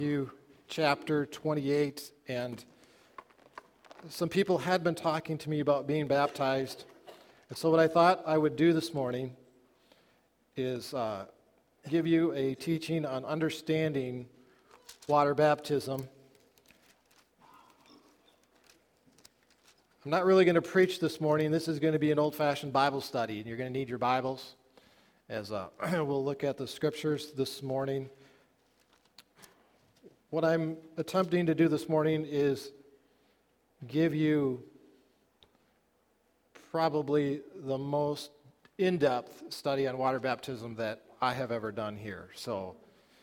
Matthew chapter 28, and some people had been talking to me about being baptized. And so what I thought I would do this morning is give you a teaching on understanding water baptism. I'm not really going to preach this morning. This is going to be an old-fashioned Bible study, and you're going to need your Bibles as we'll look at the scriptures this morning. What I'm attempting to do this morning is give you probably the most in-depth study on water baptism that I have ever done here. So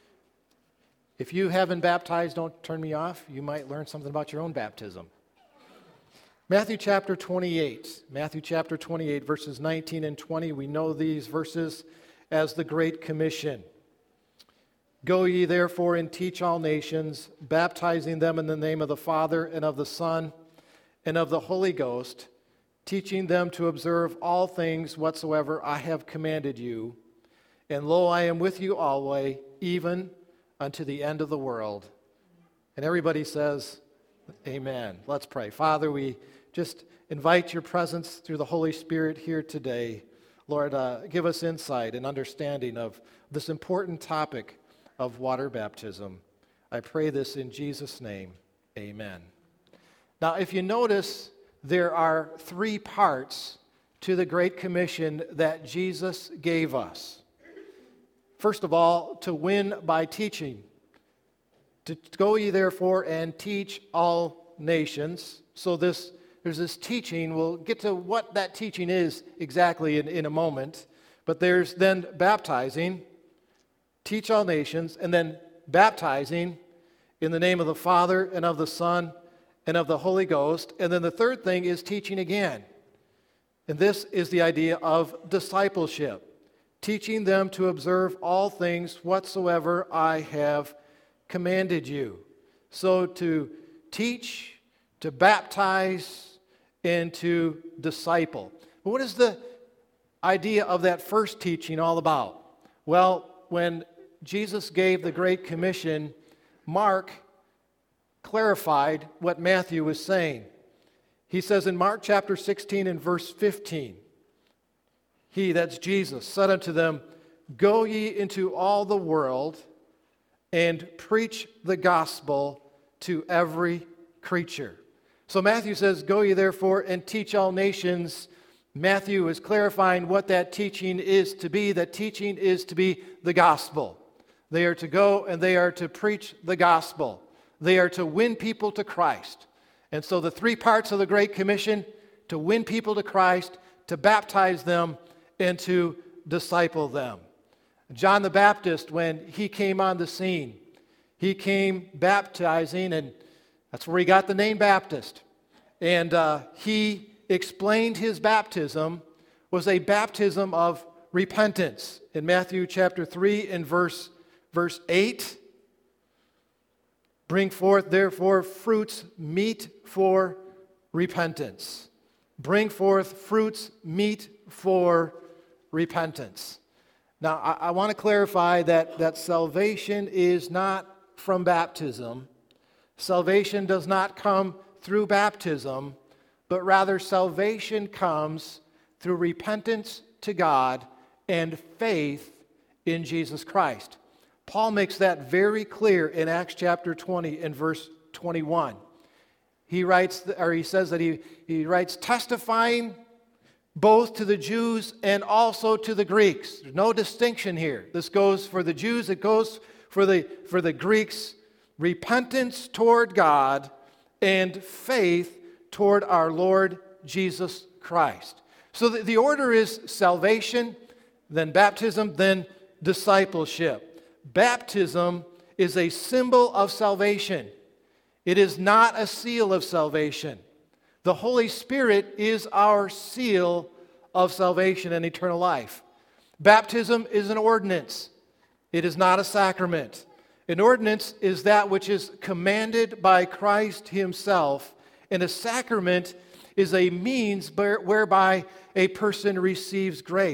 if you haven't baptized, don't turn me off. You might learn something about your own baptism. Matthew chapter 28, verses 19 and 20. We know these verses as the Great Commission. Go ye therefore and teach all nations, baptizing them in the name of the Father and of the Son and of the Holy Ghost, teaching them to observe all things whatsoever I have commanded you. And lo, I am with you always, even unto the end of the world. And everybody says, amen. Let's pray. Father, we just invite your presence through the Holy Spirit here today. Lord, give us insight and understanding of this important topic of water baptism. I pray this in Jesus' name. Amen. Now, if you notice, there are three parts to the Great Commission that Jesus gave us. First of all, to win by teaching. To go ye therefore and teach all nations. So there's this teaching. We'll get to what that teaching is exactly in a moment. But there's then baptizing, teach all nations, and then baptizing in the name of the Father and of the Son and of the Holy Ghost. And then the third thing is teaching again. And this is the idea of discipleship, teaching them to observe all things whatsoever I have commanded you. So to teach, to baptize, and to disciple. But what is the idea of that first teaching all about? Well, when Jesus gave the Great Commission, Mark clarified what Matthew was saying. He says in Mark chapter 16 and verse 15, He, that's Jesus, said unto them, Go ye into all the world and preach the gospel to every creature. So Matthew says, Go ye therefore and teach all nations. Matthew is clarifying what that teaching is to be. That teaching is to be the gospel. They are to go and they are to preach the gospel. They are to win people to Christ. And so the three parts of the Great Commission: to win people to Christ, to baptize them, and to disciple them. John the Baptist, when he came on the scene, he came baptizing, and that's where he got the name Baptist. And he explained his baptism was a baptism of repentance. In Matthew chapter 3 and verse 8, bring forth therefore fruits meet for repentance. Bring forth fruits meet for repentance. Now, I want to clarify that salvation is not from baptism. Salvation does not come through baptism, but rather salvation comes through repentance to God and faith in Jesus Christ. Paul makes that very clear in Acts chapter 20 and verse 21. He says that he writes, testifying both to the Jews and also to the Greeks. There's no distinction here. This goes for the Jews, it goes for the Greeks. Repentance toward God and faith toward our Lord Jesus Christ. So the order is salvation, then baptism, then discipleship. Baptism is a symbol of salvation. It is not a seal of salvation. The Holy Spirit is our seal of salvation and eternal life. Baptism is an ordinance. It is not a sacrament. An ordinance is that which is commanded by Christ Himself, and a sacrament is a means whereby a person receives grace.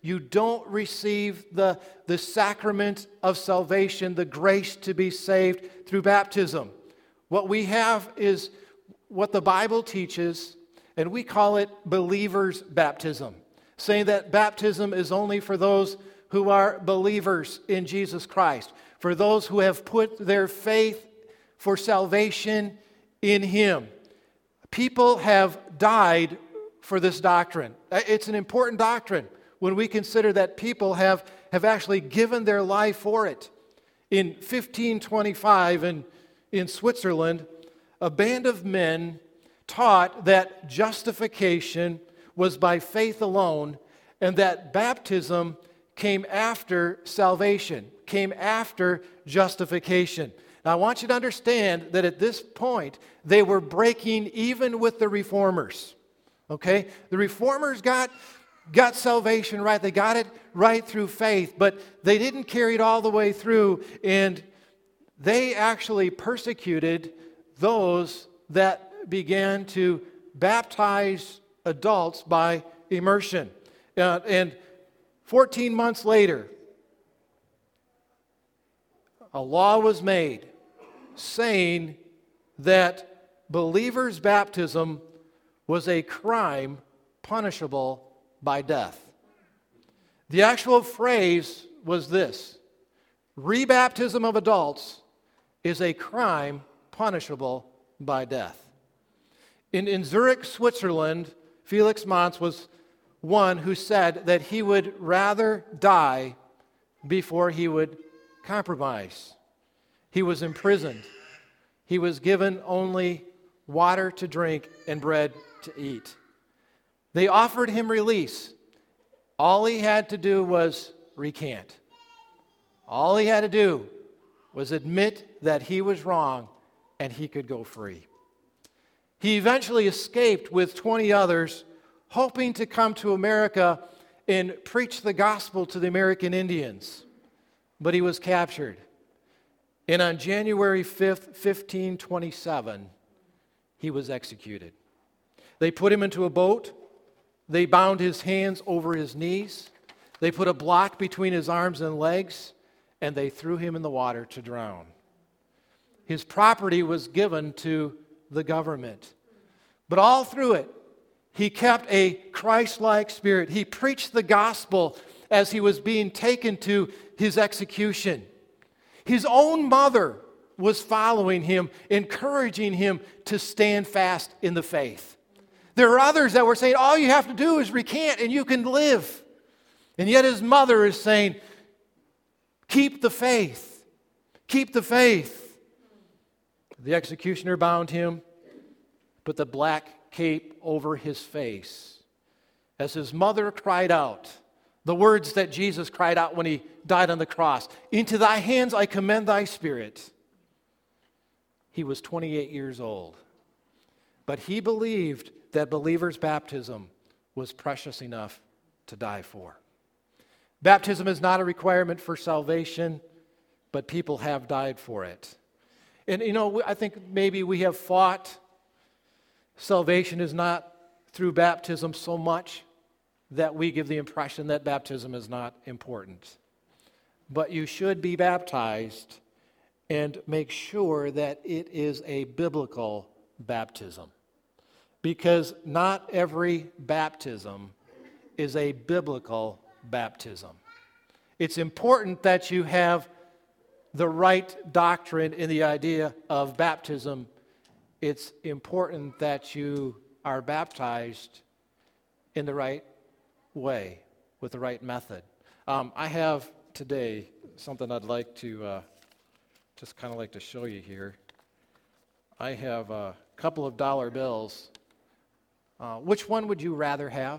you don't receive the sacrament of salvation, the grace to be saved through baptism. What we have is what the Bible teaches, and we call it believer's baptism, saying that baptism is only for those who are believers in Jesus Christ, for those who have put their faith for salvation in Him. People have died for this doctrine. It's an important doctrine when we consider that people have actually given their life for it. In 1525 in Switzerland, a band of men taught that justification was by faith alone and that baptism came after salvation, came after justification. Now, I want you to understand that at this point, they were breaking even with the reformers. Okay? The reformers got salvation right. They got it right through faith, but they didn't carry it all the way through, and they actually persecuted those that began to baptize adults by immersion. And 14 months later, a law was made saying that believers' baptism was a crime punishable by death. The actual phrase was this: rebaptism of adults is a crime punishable by death. In Zurich, Switzerland, Felix Manz was one who said that he would rather die before he would compromise. He was imprisoned. He was given only water to drink and bread to eat. They offered him release. All he had to do was recant. All he had to do was admit that he was wrong, and he could go free. He eventually escaped with 20 others, hoping to come to America and preach the gospel to the American Indians. But he was captured. And on January 5th, 1527, he was executed. They put him into a boat. They bound his hands over his knees. They put a block between his arms and legs, and they threw him in the water to drown. His property was given to the government. But all through it, he kept a Christ-like spirit. He preached the gospel as he was being taken to his execution. His own mother was following him, encouraging him to stand fast in the faith. There are others that were saying, all you have to do is recant and you can live. And yet his mother is saying, keep the faith. Keep the faith. The executioner bound him, put the black cape over his face. As his mother cried out, the words that Jesus cried out when he died on the cross, into thy hands I commend thy spirit. He was 28 years old. But he believed that believers' baptism was precious enough to die for. Baptism is not a requirement for salvation, but people have died for it. And I think maybe we have fought salvation is not through baptism so much that we give the impression that baptism is not important. But you should be baptized and make sure that it is a biblical baptism. Because not every baptism is a biblical baptism. It's important that you have the right doctrine in the idea of baptism. It's important that you are baptized in the right way, with the right method. I have today something I'd like to just kind of like to show you here. I have a couple of dollar bills. Which one would you rather have?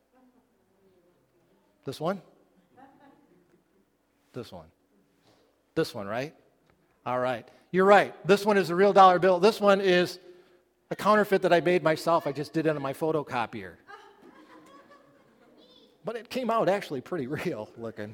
This one? This one. This one, right? All right. You're right. This one is a real dollar bill. This one is a counterfeit that I made myself. I just did it on my photocopier. But it came out actually pretty real looking.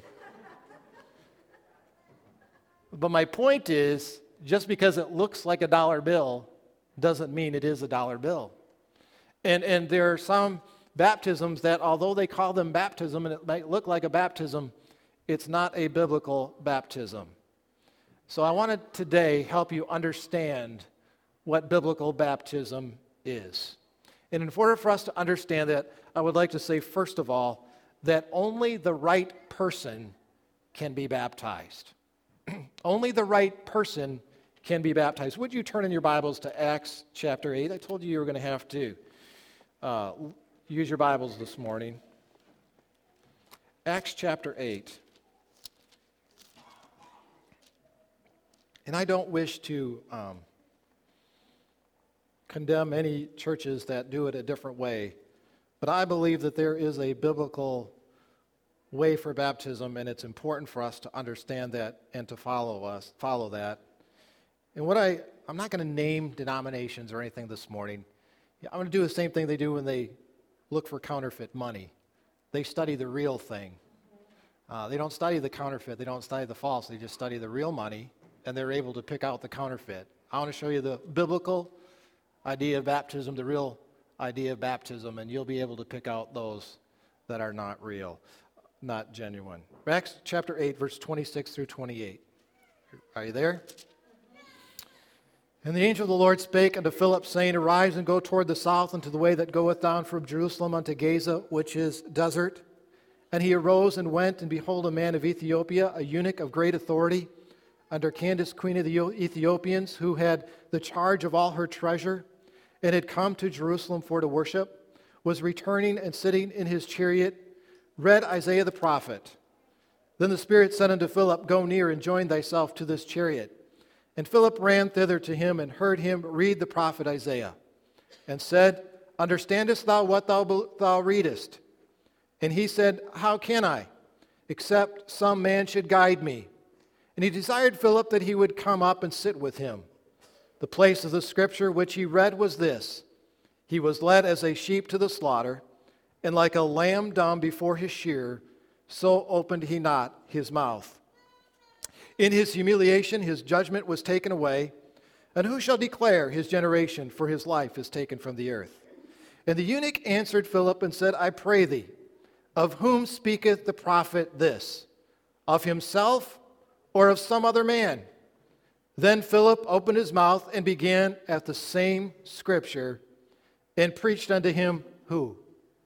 But my point is, just because it looks like a dollar bill doesn't mean it is a dollar bill. And there are some baptisms that, although they call them baptism and it might look like a baptism, it's not a biblical baptism. So I want to today help you understand what biblical baptism is. And in order for us to understand that, I would like to say, first of all, that only the right person can be baptized. Only the right person can be baptized. Would you turn in your Bibles to Acts chapter 8? I told you were going to have to use your Bibles this morning. Acts chapter 8. And I don't wish to condemn any churches that do it a different way, but I believe that there is a biblical way for baptism, and it's important for us to understand that and to follow that. And I'm not going to name denominations or anything this morning. I'm going to do the same thing they do when they look for counterfeit money. They study the real thing. They don't study the counterfeit. They don't study the false. They just study the real money, and they're able to pick out the counterfeit. I want to show you the biblical idea of baptism, the real idea of baptism, and you'll be able to pick out those that are not real, not genuine. Acts chapter 8, verse 26 through 28. Are you there? And the angel of the Lord spake unto Philip, saying, Arise and go toward the south unto the way that goeth down from Jerusalem unto Gaza, which is desert. And he arose and went, and behold, a man of Ethiopia, a eunuch of great authority, under Candace, queen of the Ethiopians, who had the charge of all her treasure, and had come to Jerusalem for to worship, was returning and sitting in his chariot, read Isaiah the prophet. Then the Spirit said unto Philip, Go near and join thyself to this chariot. And Philip ran thither to him and heard him read the prophet Isaiah, and said, Understandest thou what thou readest? And he said, How can I, except some man should guide me? And he desired Philip that he would come up and sit with him. The place of the scripture which he read was this: He was led as a sheep to the slaughter, and like a lamb dumb before his shearer, so opened he not his mouth. In his humiliation his judgment was taken away, and who shall declare his generation? For his life is taken from the earth. And the eunuch answered Philip and said, I pray thee, of whom speaketh the prophet this? Of himself or of some other man? Then Philip opened his mouth and began at the same scripture and preached unto him who?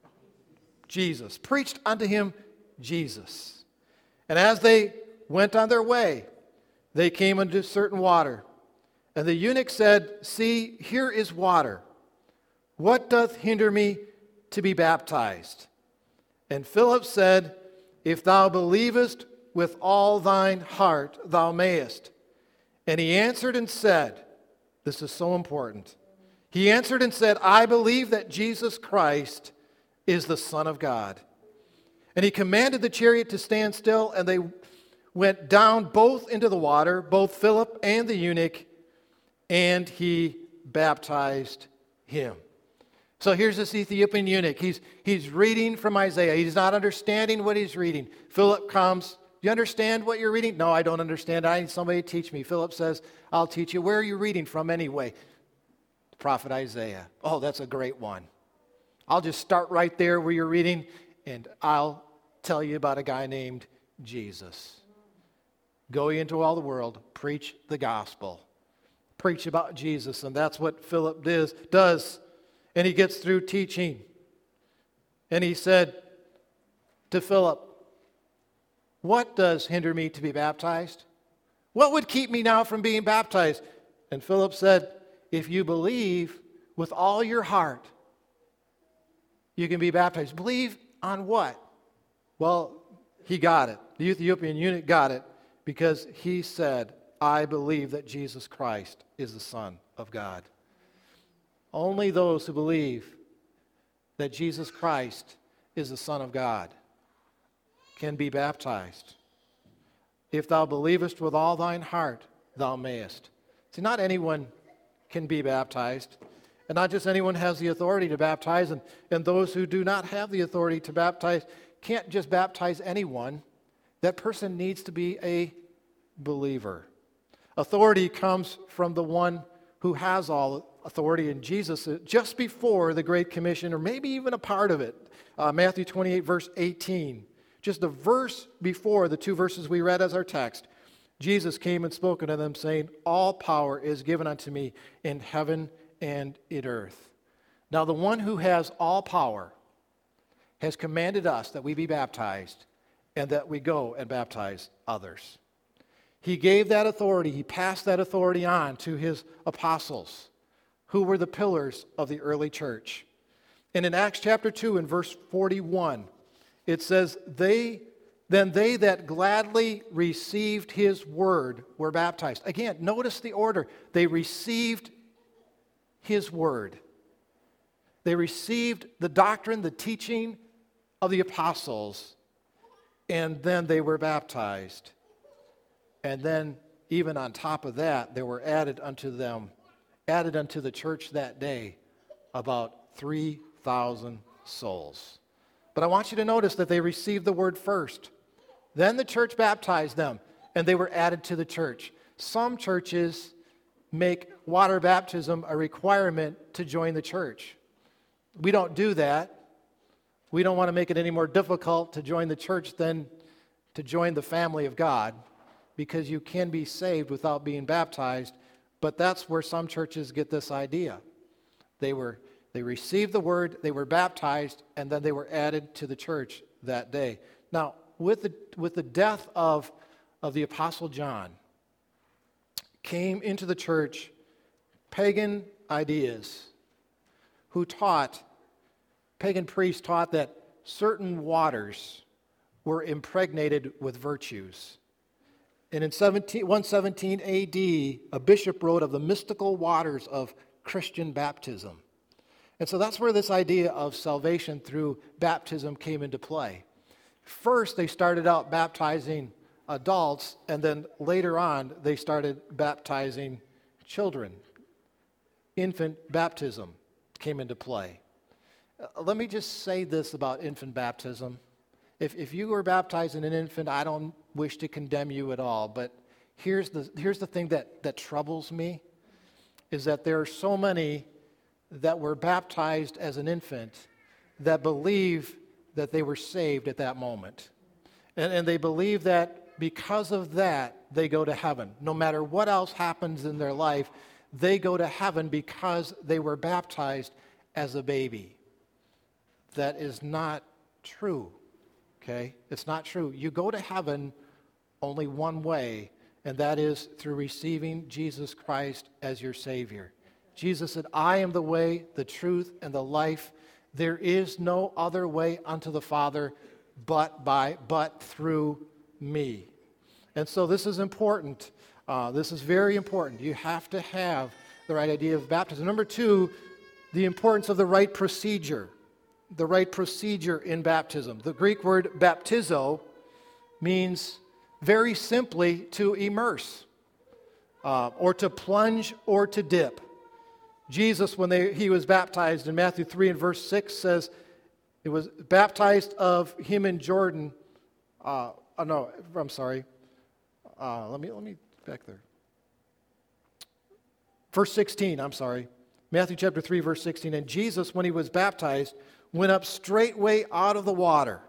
Jesus. Preached unto him Jesus. And as they went on their way, they came unto certain water. And the eunuch said, See, here is water. What doth hinder me to be baptized? And Philip said, If thou believest with all thine heart, thou mayest. And he answered and said, this is so important. He answered and said, I believe that Jesus Christ is the Son of God. And he commanded the chariot to stand still, and they went down both into the water, both Philip and the eunuch, and he baptized him. So here's this Ethiopian eunuch. He's reading from Isaiah. He's not understanding what he's reading. Philip comes. Do you understand what you're reading? No, I don't understand. I need somebody to teach me. Philip says, I'll teach you. Where are you reading from anyway? The prophet Isaiah. Oh, that's a great one. I'll just start right there where you're reading, and I'll tell you about a guy named Jesus. Go ye into all the world, preach the gospel. Preach about Jesus, and that's what Philip does. And he gets through teaching. And he said to Philip, What does hinder me to be baptized? What would keep me now from being baptized? And Philip said, If you believe with all your heart, you can be baptized. Believe on what? Well, he got it. The Ethiopian eunuch got it because he said, I believe that Jesus Christ is the Son of God. Only those who believe that Jesus Christ is the Son of God can be baptized. If thou believest with all thine heart, thou mayest. See, not anyone can be baptized, and not just anyone has the authority to baptize, and those who do not have the authority to baptize can't just baptize anyone. That person needs to be a believer. Authority comes from the one who has all authority in Jesus just before the Great Commission, or maybe even a part of it. Matthew 28, verse 18. Just a verse before the two verses we read as our text, Jesus came and spoke unto them, saying, all power is given unto me in heaven and in earth. Now the one who has all power has commanded us that we be baptized and that we go and baptize others. He gave that authority, he passed that authority on to his apostles, who were the pillars of the early church. And in Acts chapter 2 and verse 41, it says, Then they that gladly received his word were baptized. Again, notice the order. They received his word. They received the doctrine, the teaching of the apostles, and then they were baptized. And then, even on top of that, there were added unto the church that day, about 3,000 souls. But I want you to notice that they received the word first. Then the church baptized them, and they were added to the church. Some churches make water baptism a requirement to join the church. We don't do that. We don't want to make it any more difficult to join the church than to join the family of God, because you can be saved without being baptized. But that's where some churches get this idea. They received the word, they were baptized, and then they were added to the church that day. Now, with the death of the Apostle John, came into the church pagan ideas pagan priests taught that certain waters were impregnated with virtues. And in 117 AD, a bishop wrote of the mystical waters of Christian baptism. And so that's where this idea of salvation through baptism came into play. First, they started out baptizing adults, and then later on, they started baptizing children. Infant baptism came into play. Let me just say this about infant baptism. If you were baptizing an infant, I don't wish to condemn you at all, but here's the thing that troubles me, is that there are so many that were baptized as an infant that believe that they were saved at that moment. And they believe that because of that, they go to heaven. No matter what else happens in their life, they go to heaven because they were baptized as a baby. That is not true, okay? It's not true. You go to heaven only one way, and that is through receiving Jesus Christ as your Savior. Jesus said, I am the way, the truth, and the life. There is no other way unto the Father but through me. And so this is important. This is very important. You have to have the right idea of baptism. Number two, the importance of the right procedure. The right procedure in baptism. The Greek word baptizo means very simply to immerse, or to plunge, or to dip. Jesus, when he was baptized in Matthew 3 and verse 6 says, it was baptized of him in Jordan. Let me back there. Verse 16, Matthew chapter 3, verse 16. And Jesus, when he was baptized, went up straightway out of the water.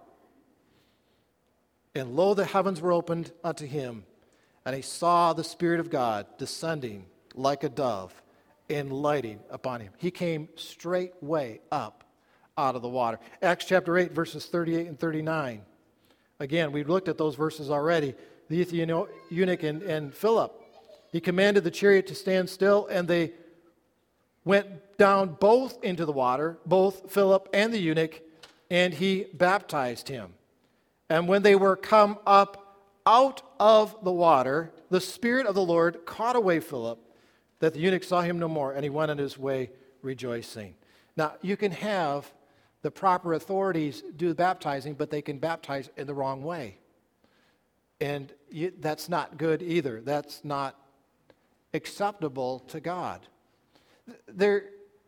And lo, the heavens were opened unto him, and he saw the Spirit of God descending like a dove and lighting upon him. He came straightway up out of the water. Acts chapter 8, verses 38 and 39. Again, we've looked at those verses already. The Ethiopian eunuch and Philip. He commanded the chariot to stand still, and they went down both into the water, both Philip and the eunuch, and he baptized him. And when they were come up out of the water, the Spirit of the Lord caught away Philip, that the eunuch saw him no more, and he went on his way rejoicing. Now, you can have the proper authorities do the baptizing, but they can baptize in the wrong way. And that's not good either. That's not acceptable to God. The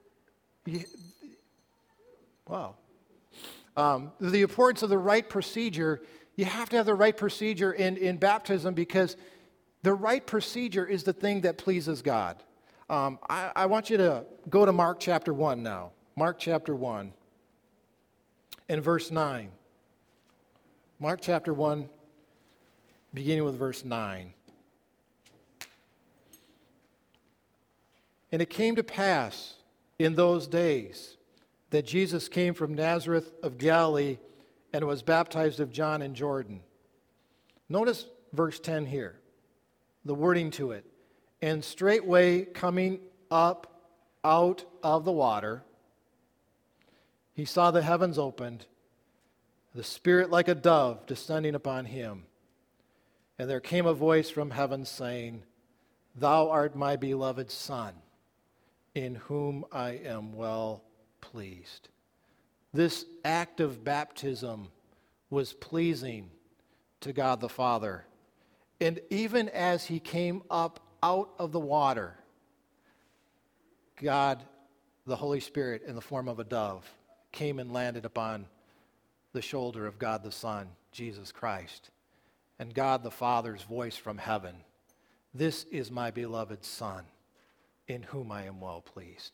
importance of the right procedure, you have to have the right procedure in baptism, because the right procedure is the thing that pleases God. I want you to go to Mark chapter 1 now. Mark chapter 1 and verse 9. Mark chapter 1, beginning with verse 9. And it came to pass in those days that Jesus came from Nazareth of Galilee and was baptized of John in Jordan. Notice verse 10 here, the wording to it. And straightway coming up out of the water, he saw the heavens opened, the Spirit like a dove descending upon him. And there came a voice from heaven saying, Thou art my beloved Son, in whom I am well pleased. This act of baptism was pleasing to God the Father. And even as he came up out of the water, God, the Holy Spirit, in the form of a dove, came and landed upon the shoulder of God the Son, Jesus Christ. And God the Father's voice from heaven, This is my beloved Son, in whom I am well pleased.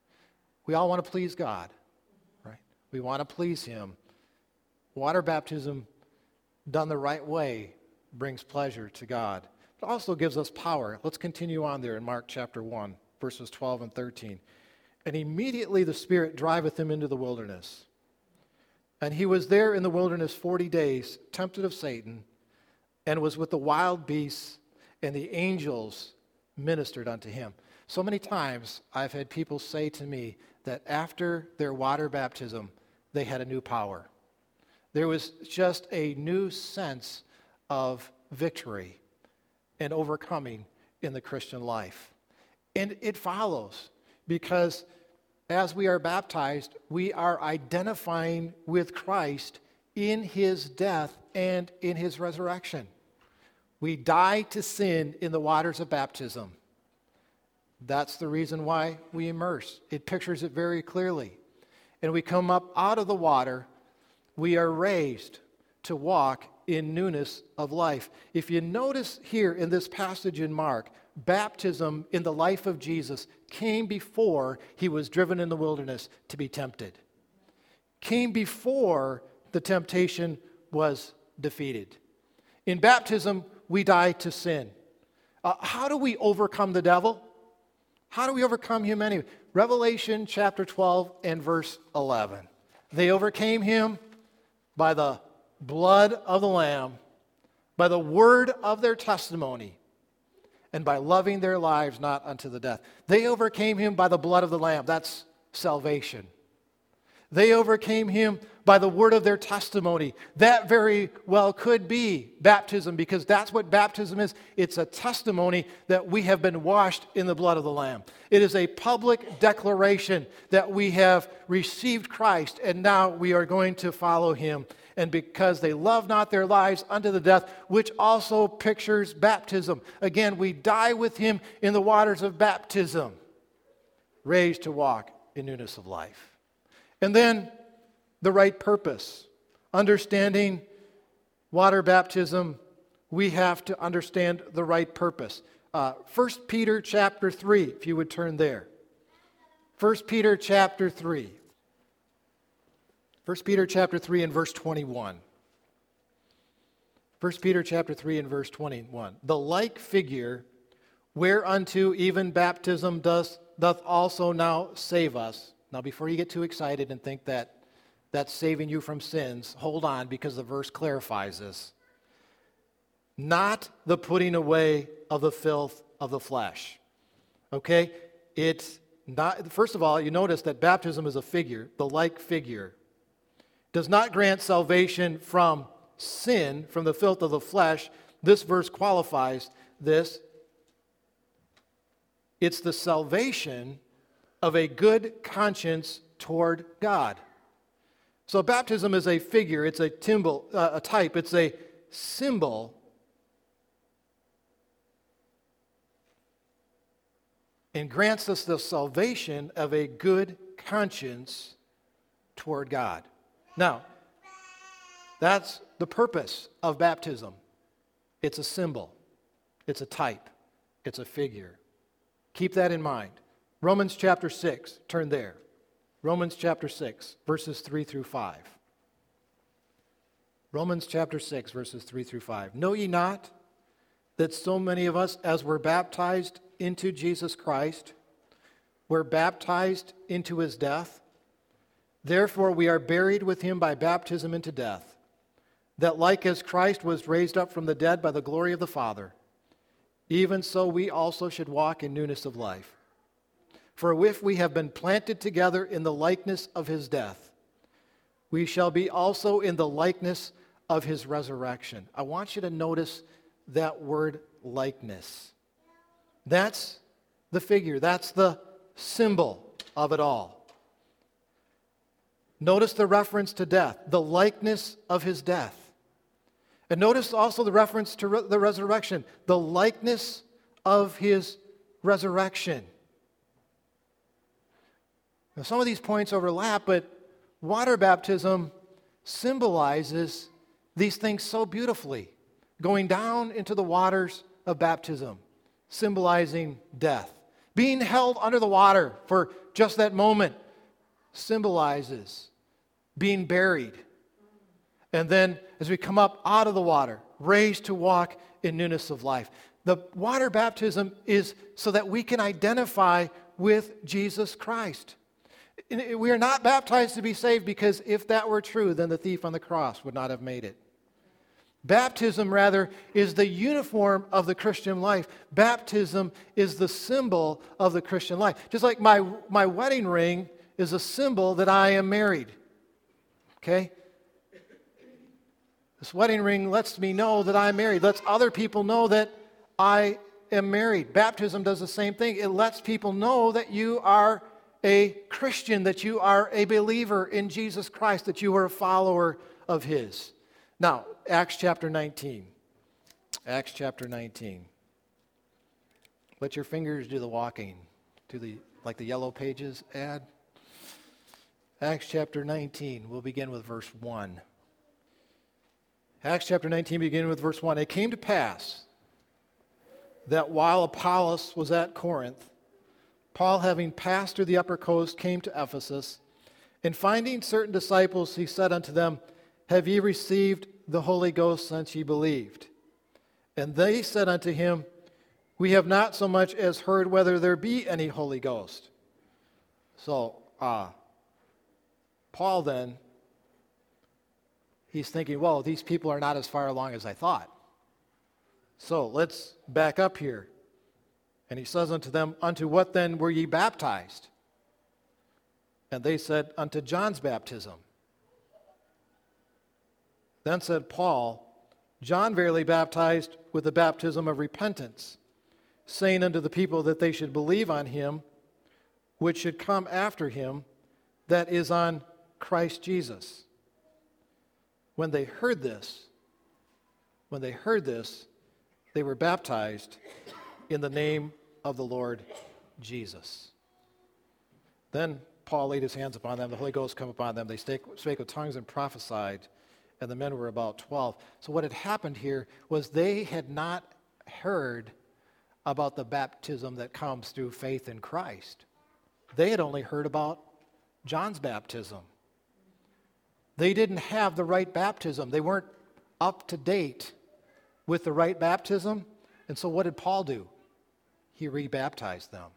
We all want to please God, right? We want to please him. Water baptism done the right way brings pleasure to God. It also gives us power. Let's continue on there in Mark chapter 1, verses 12 and 13. And immediately the Spirit driveth him into the wilderness. And he was there in the wilderness 40 days, tempted of Satan, and was with the wild beasts, and the angels ministered unto him. So many times I've had people say to me that after their water baptism, they had a new power. There was just a new sense of victory and overcoming in the Christian life. And it follows because as we are baptized, we are identifying with Christ in his death and in his resurrection. We die to sin in the waters of baptism. That's the reason why we immerse. It pictures it very clearly. And we come up out of the water, we are raised to walk in newness of life. If you notice here in this passage in Mark, baptism in the life of Jesus came before he was driven in the wilderness to be tempted. Came before the temptation was defeated. In baptism, we die to sin. How do we overcome the devil? How do we overcome him anyway? Revelation chapter 12 and verse 11. They overcame him by the blood of the Lamb, by the word of their testimony, and by loving their lives not unto the death. They overcame him by the blood of the Lamb. That's salvation. They overcame him by the word of their testimony. That very well could be baptism, because that's what baptism is. It's a testimony that we have been washed in the blood of the Lamb. It is a public declaration that we have received Christ and now we are going to follow him. And because they love not their lives unto the death, which also pictures baptism. Again, we die with him in the waters of baptism, raised to walk in newness of life. And then the right purpose. Understanding water baptism, we have to understand the right purpose. 1 Peter chapter 3, if you would turn there. 1 Peter chapter 3. 1 Peter chapter 3 and verse 21. 1 Peter chapter 3 and verse 21. The like figure whereunto even baptism doth also now save us. Now, before you get too excited and think that that's saving you from sins, hold on, because the verse clarifies this. Not the putting away of the filth of the flesh. Okay? It's not, first of all, you notice that baptism is a figure, the like figure. Does not grant salvation from sin, from the filth of the flesh. This verse qualifies this. It's the salvation of a good conscience toward God. So baptism is a figure, it's a type, it's a symbol. And grants us the salvation of a good conscience toward God. Now, that's the purpose of baptism. It's a symbol. It's a type. It's a figure. Keep that in mind. Romans chapter 6, turn there. Romans chapter 6, verses 3 through 5. Romans chapter 6, verses 3 through 5. Know ye not that so many of us, as were baptized into Jesus Christ, were baptized into his death? Therefore we are buried with him by baptism into death, that like as Christ was raised up from the dead by the glory of the Father, even so we also should walk in newness of life. For if we have been planted together in the likeness of his death, we shall be also in the likeness of his resurrection. I want you to notice that word likeness. That's the figure, that's the symbol of it all. Notice the reference to death, the likeness of his death. And notice also the reference to the resurrection, the likeness of his resurrection. Now, some of these points overlap, but water baptism symbolizes these things so beautifully. Going down into the waters of baptism, symbolizing death. Being held under the water for just that moment symbolizes being buried. And then as we come up out of the water, raised to walk in newness of life. The water baptism is so that we can identify with Jesus Christ. We are not baptized to be saved, because if that were true, then the thief on the cross would not have made it. Baptism, rather, is the uniform of the Christian life. Baptism is the symbol of the Christian life. Just like my wedding ring is a symbol that I am married. Okay? This wedding ring lets me know that I'm married. Lets other people know that I am married. Baptism does the same thing. It lets people know that you are a Christian, that you are a believer in Jesus Christ, that you are a follower of his. Now, Acts chapter 19. Acts chapter 19. Let your fingers do the walking, like the Yellow Pages ad. Acts chapter 19, we'll begin with verse 1. Acts chapter 19, beginning with verse 1. It came to pass that while Apollos was at Corinth, Paul, having passed through the upper coast, came to Ephesus, and finding certain disciples, he said unto them, Have ye received the Holy Ghost since ye believed? And they said unto him, We have not so much as heard whether there be any Holy Ghost. So, Paul then, he's thinking, well, these people are not as far along as I thought. So let's back up here. And he says unto them, Unto what then were ye baptized? And they said, Unto John's baptism. Then said Paul, John verily baptized with the baptism of repentance, saying unto the people that they should believe on him, which should come after him, that is on Christ Jesus. When they heard this, they were baptized in the name of the Lord Jesus. Then Paul laid his hands upon them, the Holy Ghost came upon them, they spake with tongues and prophesied, and the men were about 12. So what had happened here was they had not heard about the baptism that comes through faith in Christ. They had only heard about John's baptism. They didn't have the right baptism. They weren't up to date with the right baptism. And so what did Paul do? He rebaptized them.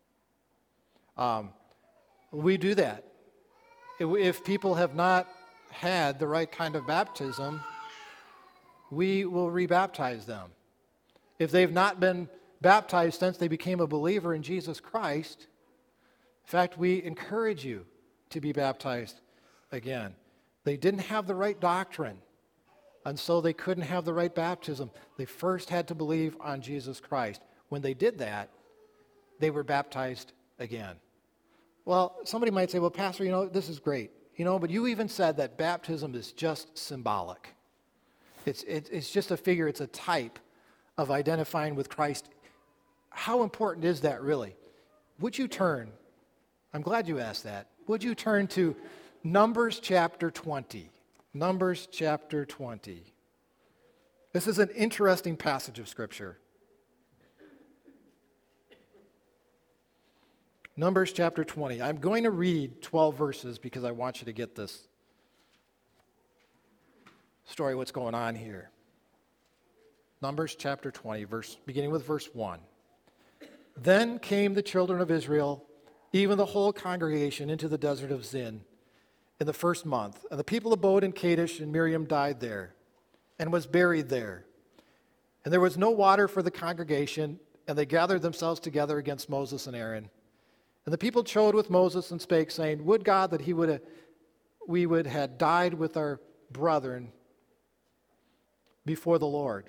We do that. If people have not had the right kind of baptism, we will rebaptize them. If they've not been baptized since they became a believer in Jesus Christ, in fact, we encourage you to be baptized again. They didn't have the right doctrine, and so they couldn't have the right baptism. They first had to believe on Jesus Christ. When they did that, they were baptized again. Well, somebody might say, well, Pastor, this is great. But you even said that baptism is just symbolic. It's just a figure, it's a type of identifying with Christ. How important is that really? Would you turn, I'm glad you asked that, would you turn to Numbers chapter 20? Numbers chapter 20. This is an interesting passage of Scripture. Numbers chapter 20. I'm going to read 12 verses because I want you to get this story, what's going on here. Numbers chapter 20, beginning with verse 1. Then came the children of Israel, even the whole congregation, into the desert of Zin in the first month. And the people abode in Kadesh, and Miriam died there and was buried there. And there was no water for the congregation, and they gathered themselves together against Moses and Aaron. And the people chode with Moses and spake, saying, Would God that we would have died with our brethren before the Lord.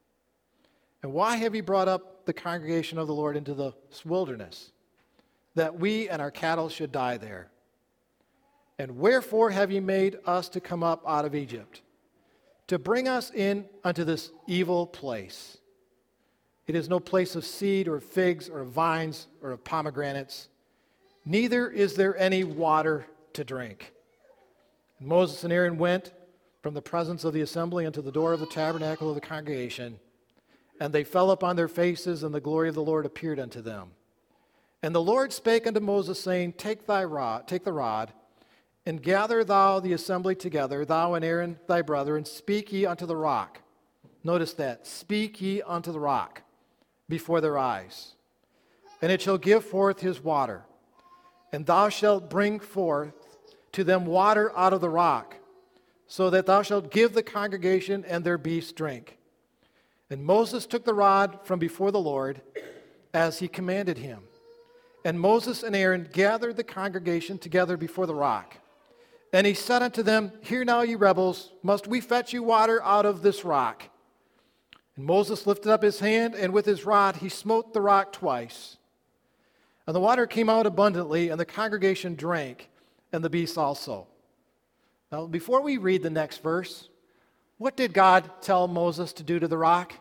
And why have ye brought up the congregation of the Lord into the wilderness, that we and our cattle should die there? And wherefore have ye made us to come up out of Egypt, to bring us in unto this evil place? It is no place of seed or figs or of vines or of pomegranates, neither is there any water to drink. And Moses and Aaron went from the presence of the assembly unto the door of the tabernacle of the congregation, and they fell upon their faces, and the glory of the Lord appeared unto them. And the Lord spake unto Moses, saying, Take the rod, and gather thou the assembly together, thou and Aaron thy brother, and speak ye unto the rock. Notice that, speak ye unto the rock before their eyes. And it shall give forth his water. And thou shalt bring forth to them water out of the rock, so that thou shalt give the congregation and their beasts drink. And Moses took the rod from before the Lord, as he commanded him. And Moses and Aaron gathered the congregation together before the rock. And he said unto them, Hear now, ye rebels, must we fetch you water out of this rock? And Moses lifted up his hand, and with his rod he smote the rock twice. And the water came out abundantly, and the congregation drank, and the beasts also. Now, before we read the next verse, what did God tell Moses to do to the rock?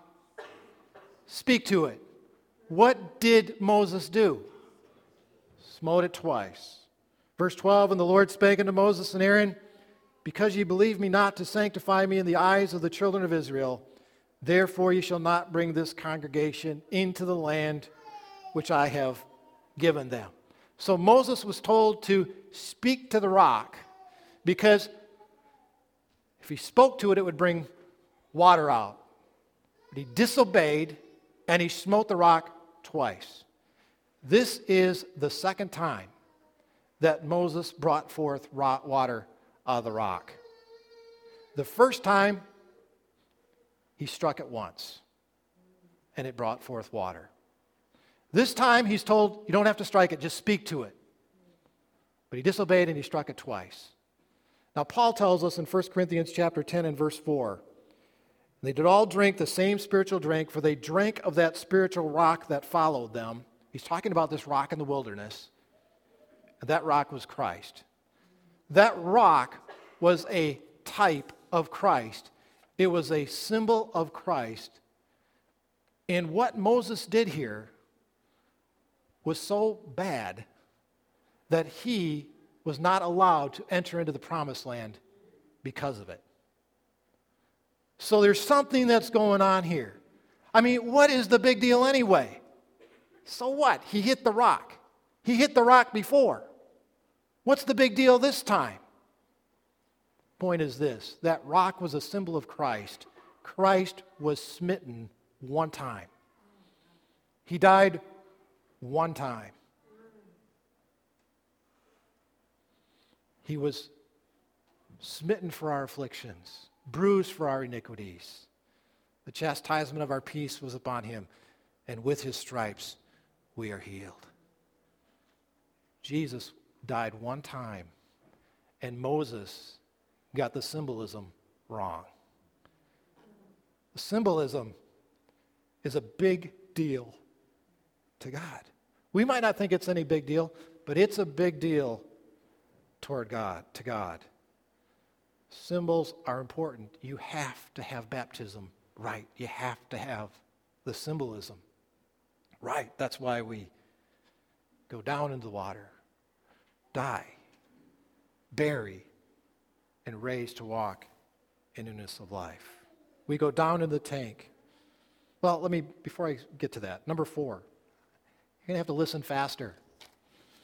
Speak to it. What did Moses do? Smote it twice. Verse 12, And the Lord spake unto Moses and Aaron, Because ye believe me not to sanctify me in the eyes of the children of Israel, therefore ye shall not bring this congregation into the land which I have given them. So Moses was told to speak to the rock, because if he spoke to it, it would bring water out. But he disobeyed, and he smote the rock twice. This is the second time that Moses brought forth water out of the rock. The first time, he struck it once, and it brought forth water. This time, he's told, you don't have to strike it, just speak to it. But he disobeyed, and he struck it twice. Now, Paul tells us in 1 Corinthians chapter 10 and verse 4, They did all drink the same spiritual drink, for they drank of that spiritual rock that followed them. He's talking about this rock in the wilderness. And that rock was Christ. That rock was a type of Christ. It was a symbol of Christ. And what Moses did here was so bad that he was not allowed to enter into the promised land because of it. So there's something that's going on here. I mean, what is the big deal anyway? So what? He hit the rock. He hit the rock before. What's the big deal this time? Point is this, that rock was a symbol of Christ. Christ was smitten one time. He died one time. He was smitten for our afflictions, bruised for our iniquities. The chastisement of our peace was upon him, and with his stripes we are healed. Jesus died one time, and Moses got the symbolism wrong. The symbolism is a big deal to God. We might not think it's any big deal, but it's a big deal toward God, to God. Symbols are important. You have to have baptism right. You have to have the symbolism right. That's why we go down into the water, die, bury, and raise to walk in newness of life. We go down in the tank. Well, before I get to that, number 4, you're going to have to listen faster.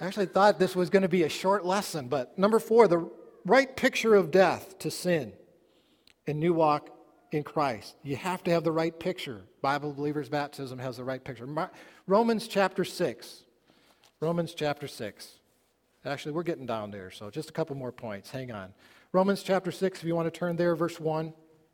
I actually thought this was going to be a short lesson, but number 4, the right picture of death to sin and new walk in Christ. You have to have the right picture. Bible believers' baptism has the right picture. Romans chapter 6. Romans chapter 6. Actually, we're getting down there, so just a couple more points. Hang on. Romans chapter 6, if you want to turn there, verse 1.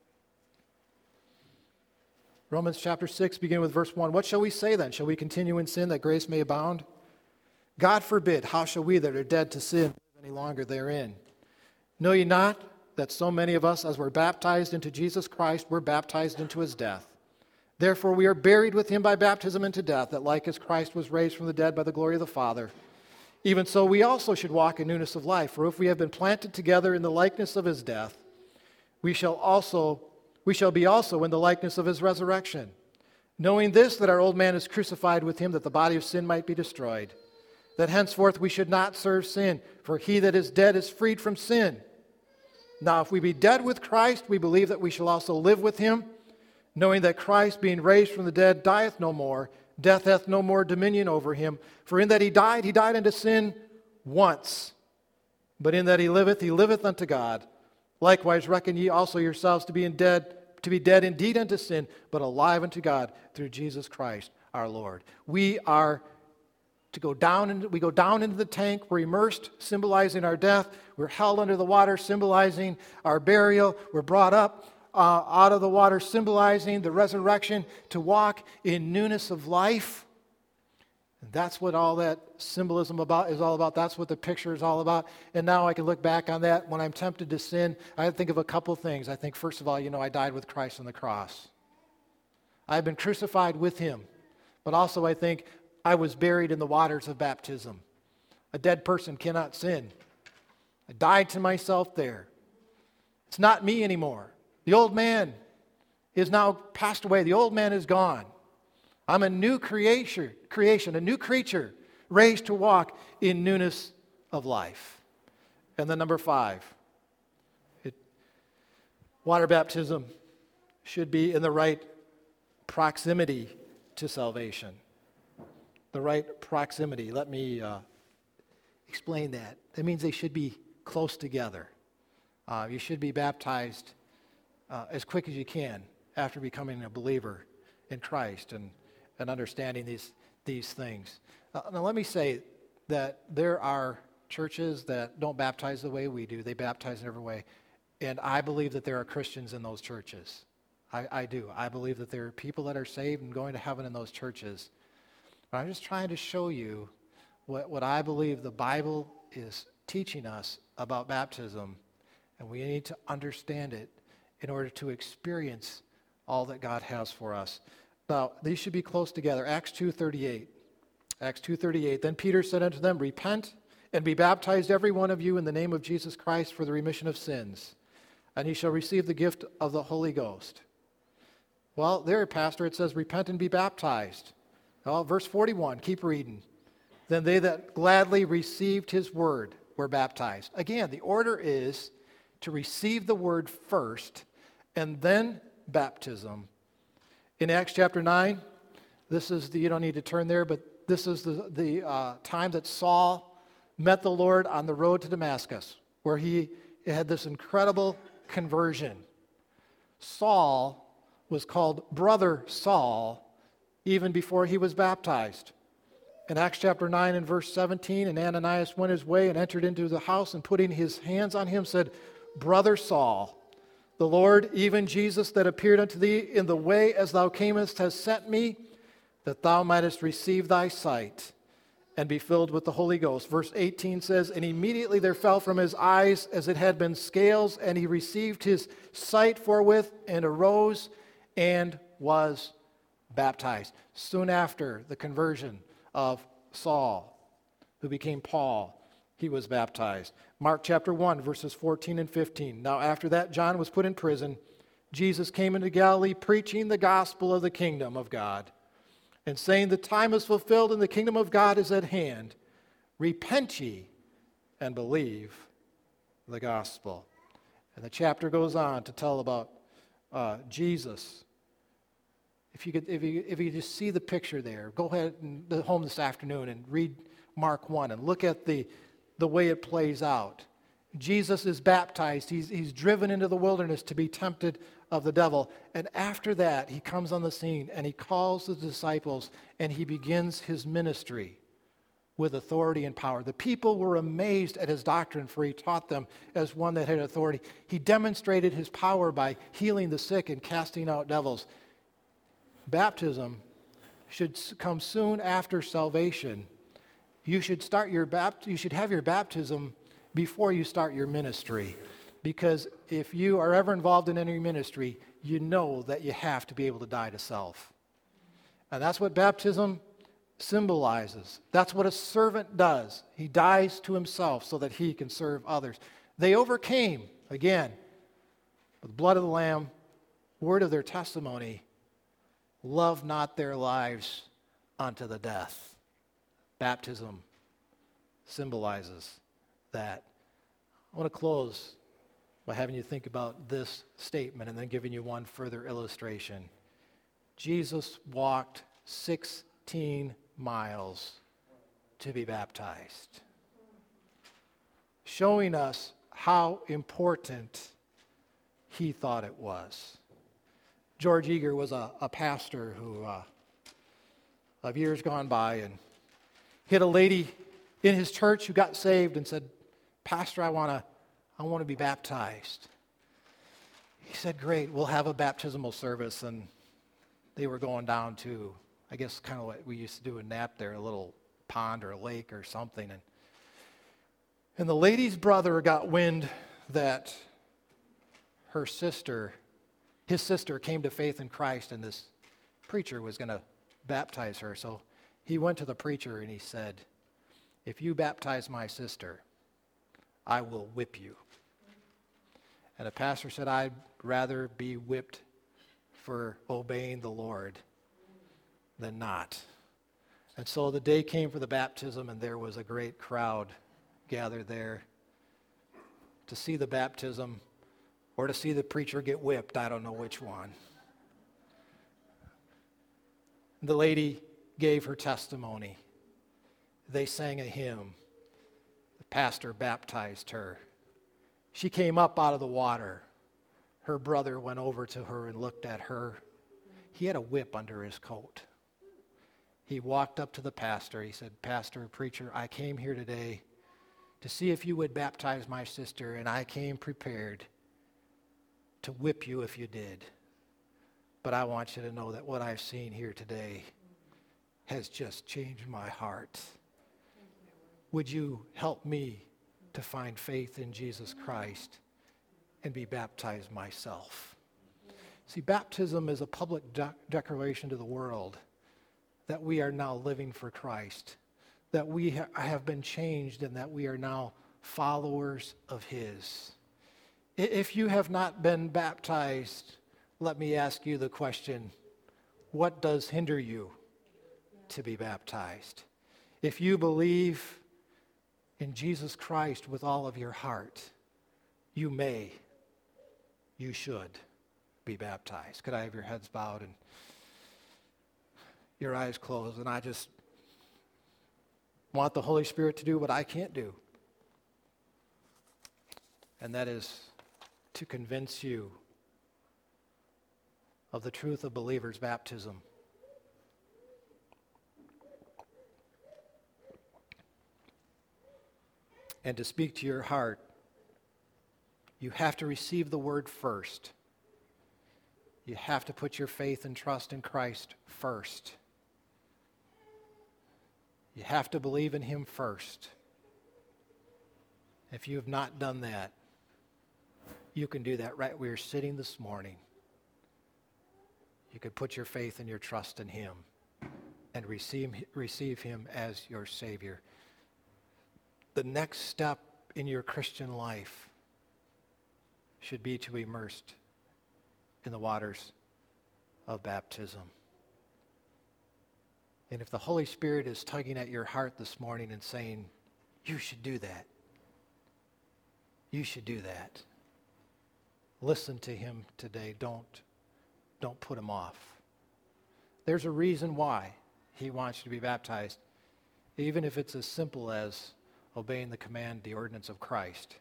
Romans chapter 6, beginning with verse 1. What shall we say then? Shall we continue in sin that grace may abound? God forbid. How shall we that are dead to sin live any longer therein? Know ye not that so many of us, as were baptized into Jesus Christ, were baptized into his death? Therefore we are buried with him by baptism into death, that like as Christ was raised from the dead by the glory of the Father, even so we also should walk in newness of life. For if we have been planted together in the likeness of his death, we shall be also in the likeness of his resurrection. Knowing this, that our old man is crucified with him, that the body of sin might be destroyed, that henceforth we should not serve sin, for he that is dead is freed from sin. Now if we be dead with Christ, we believe that we shall also live with him, knowing that Christ, being raised from the dead, dieth no more, death hath no more dominion over him. For in that he died unto sin once. But in that he liveth unto God. Likewise reckon ye also yourselves to be dead indeed unto sin, but alive unto God through Jesus Christ our Lord. We go down into the tank. We're immersed, symbolizing our death. We're held under the water, symbolizing our burial. We're brought up out of the water, symbolizing the resurrection, to walk in newness of life. And that's what all that symbolism is all about. That's what the picture is all about. And now I can look back on that. When I'm tempted to sin, I think of a couple things. I think, first of all, I died with Christ on the cross. I've been crucified with him. But also I think I was buried in the waters of baptism. A dead person cannot sin. I died to myself there. It's not me anymore. The old man is now passed away. The old man is gone. I'm a new creation, a new creature, raised to walk in newness of life. And then number 5, water baptism should be in the right proximity to salvation. The right proximity. Let me explain that. That means they should be close together. You should be baptized as quick as you can after becoming a believer in Christ and understanding these things. Now let me say that there are churches that don't baptize the way we do. They baptize in every way. And I believe that there are Christians in those churches. I do. I believe that there are people that are saved and going to heaven in those churches. But I'm just trying to show you what I believe the Bible is teaching us about baptism. And we need to understand it in order to experience all that God has for us. Now, these should be close together. Acts 2:38. Acts 2:38. Then Peter said unto them, Repent and be baptized every one of you in the name of Jesus Christ for the remission of sins, and ye shall receive the gift of the Holy Ghost. Well, there, Pastor, it says, Repent and be baptized. Well, verse 41, keep reading. Then they that gladly received his word were baptized. Again, the order is to receive the word first, and then baptism. In Acts chapter 9, this is you don't need to turn there, but this is the time that Saul met the Lord on the road to Damascus, where he had this incredible conversion. Saul was called Brother Saul even before he was baptized. In Acts chapter 9 and verse 17, and Ananias went his way and entered into the house, and putting his hands on him said, Brother Saul, the Lord, even Jesus that appeared unto thee in the way as thou camest, has sent me, that thou mightest receive thy sight and be filled with the Holy Ghost. Verse 18 says, And immediately there fell from his eyes as it had been scales, and he received his sight forthwith, and arose and was baptized. Soon after the conversion of Saul, who became Paul, he was baptized. Mark chapter 1, verses 14 and 15. Now after that John was put in prison, Jesus came into Galilee preaching the gospel of the kingdom of God, and saying, The time is fulfilled and the kingdom of God is at hand. Repent ye and believe the gospel. And the chapter goes on to tell about Jesus. If you could just see the picture there, go ahead and home this afternoon and read Mark 1 and look at the way it plays out. Jesus is baptized. He's driven into the wilderness to be tempted of the devil. And after that, he comes on the scene and he calls the disciples and he begins his ministry with authority and power. The people were amazed at his doctrine, for he taught them as one that had authority. He demonstrated his power by healing the sick and casting out devils. Baptism should come soon after salvation. You should have your baptism before you start your ministry, because if you are ever involved in any ministry, you know that you have to be able to die to self. And that's what baptism symbolizes. That's what a servant does. He dies to himself so that he can serve others. They overcame, again, with the blood of the Lamb, word of their testimony, love not their lives unto the death. Baptism symbolizes that. I want to close by having you think about this statement and then giving you one further illustration. Jesus walked 16 miles to be baptized, showing us how important he thought it was. George Eager was a pastor who, of years gone by, and he had a lady in his church who got saved and said, "Pastor, I want to be baptized." He said, "Great, we'll have a baptismal service." And they were going down to, I guess, kind of what we used to do in Nap there, a little pond or a lake or something. And the lady's brother got wind that his sister came to faith in Christ, and this preacher was going to baptize her. So he went to the preacher and he said, "If you baptize my sister, I will whip you." And the pastor said, "I'd rather be whipped for obeying the Lord than not." And so the day came for the baptism, and there was a great crowd gathered there to see the baptism or to see the preacher get whipped. I don't know which one. The lady gave her testimony. They sang a hymn. The pastor baptized her. She came up out of the water. Her brother went over to her and looked at her. He had a whip under his coat. He walked up to the pastor. He said, "Pastor, preacher, I came here today to see if you would baptize my sister, and I came prepared to whip you if you did. But I want you to know that what I've seen here today has just changed my heart. Would you help me to find faith in Jesus Christ and be baptized myself?" See, baptism is a public declaration to the world that we are now living for Christ, that we have been changed, and that we are now followers of his. If you have not been baptized, let me ask you the question, what does hinder you to be baptized? If you believe in Jesus Christ with all of your heart, you should be baptized. Could I have your heads bowed and your eyes closed? And I just want the Holy Spirit to do what I can't do. And that is to convince you of the truth of believers' baptism. And to speak to your heart, you have to receive the word first. You have to put your faith and trust in Christ first. You have to believe in him first. If you have not done that, you can do that right where you're sitting this morning. You could put your faith and your trust in him and receive him as your Savior. The next step in your Christian life should be to be immersed in the waters of baptism. And if the Holy Spirit is tugging at your heart this morning and saying, "You should do that," you should do that. Listen to him today. Don't put him off. There's a reason why he wants you to be baptized. even if it's as simple as obeying the command, the ordinance of Christ,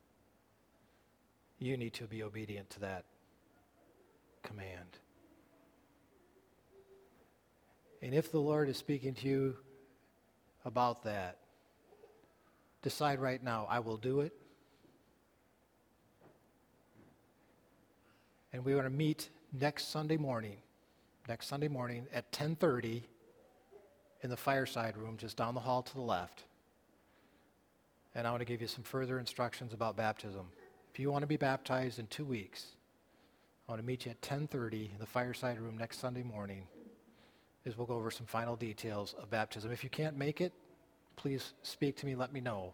you need to be obedient to that command. And if the Lord is speaking to you about that, decide right now, I will do it. And we want to meet next Sunday morning at 10:30 in the fireside room just down the hall to the left. And I want to give you some further instructions about baptism. If you want to be baptized in 2 weeks, I want to meet you at 10:30 in the fireside room next Sunday morning, as we'll go over some final details of baptism. If you can't make it, please speak to me, let me know,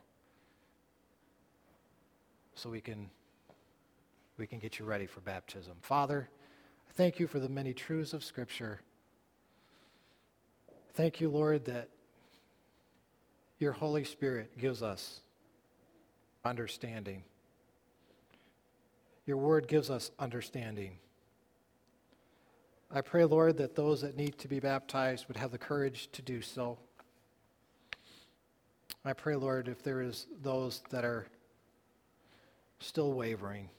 so we can get you ready for baptism. Father, I thank you for the many truths of Scripture. Thank you, Lord, that your Holy Spirit gives us understanding. Your word gives us understanding. I pray, Lord, that those that need to be baptized would have the courage to do so. I pray, Lord, if there is those that are still wavering,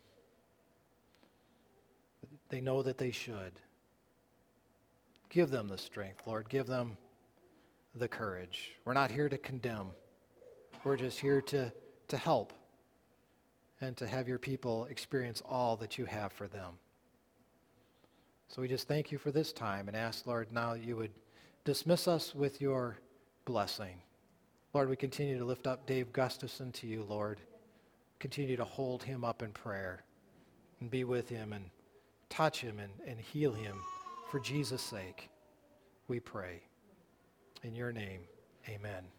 they know that they should. Give them the strength, Lord. Give them the courage. We're not here to condemn. We're just here to help and to have your people experience all that you have for them. So we just thank you for this time and ask, Lord, now you would dismiss us with your blessing. Lord, we continue to lift up Dave Gustafson to you, Lord. Continue to hold him up in prayer and be with him and touch him and heal him for Jesus' sake. We pray. In your name, amen.